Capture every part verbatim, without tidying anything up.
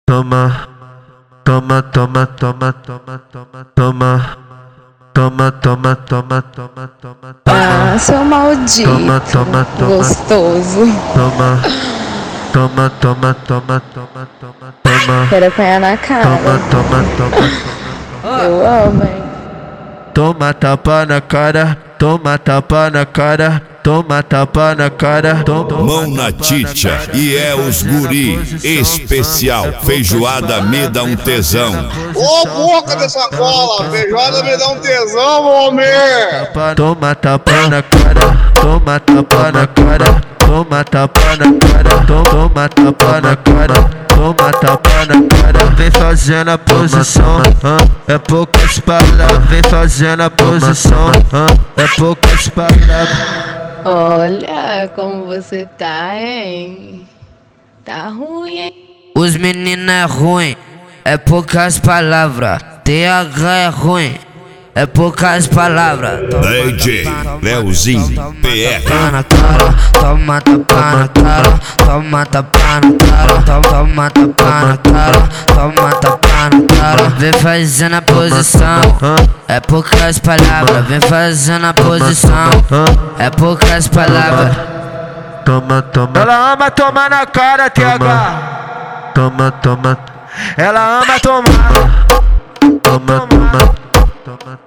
Toma, toma, toma, toma, toma, toma, toma, toma, toma, toma, toma, toma. Ah, seu maldito. Toma, toma, toma. Gostoso. Toma, toma, toma, toma, toma, toma, toma. Quero apanhar na cara. Toma, toma, toma, toma. Eu amo, hein? Toma tapa na cara, toma tapa na cara, toma tapa na cara. Toma, Mão na titia e é os guri especial. Feijoada me dá um tesão. Ô boca dessa cola, feijoada me dá um tesão, homem! Toma tapa na cara, toma tapa na cara, toma tapa na cara, toma tapa na cara, toma tapa na cara. Vem fazendo a posição, é poucas palavras. Vem fazendo a posição, é poucas palavras. Olha como você tá, hein? Tá ruim, hein? Os meninos é ruim, é poucas palavras. T H é ruim, é poucas palavras. D J Leozinho P R. Tapa na cara, toma tapa na cara, toma tapa na cara, toma tapa na cara, toma tapa na cara. Vem fazendo a posição, é poucas palavras. Vem fazendo a posição, é poucas palavras. Toma, toma. Ela ama tomar na cara, T H. Toma, toma. Ela ama tomar. Toma, toma. Toma,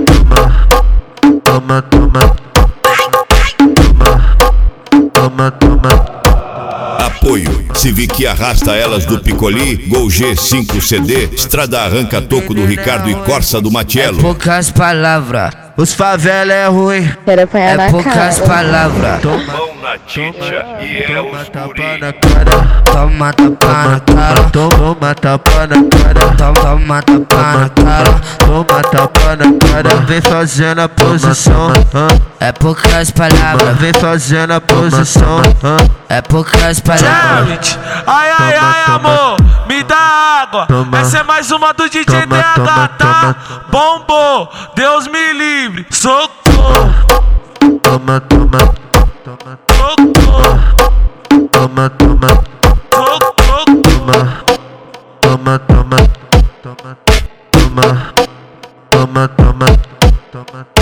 toma, toma, toma, toma, toma. Apoio Civic arrasta elas do Piccoli, Gol G cinco C D, Estrada arranca toco do Ricardo e Corsa do Matiello. Poucas palavras, Os favela é ruim. Quero apanhar é na poucas cara. palavras. Mão na titia e é Toma os tapa guri. na cara, Toma tapa na cara, toma tapa na cara, toma tapa na cara. toma tapa na cara. Vem fazendo a posição, É poucas palavras, vem fazendo a posição. é poucas palavras. Jared, ai ai Toma, ai toma. amor, me dá água. Toma. Essa é mais uma do D J Toma, T H, toma, tá? toma. Bombou, Deus me livre, socorro, Toma, toma, toma, socorro, toma, toma, socorro. toma, toma, toma, toma, toma, toma, toma, toma.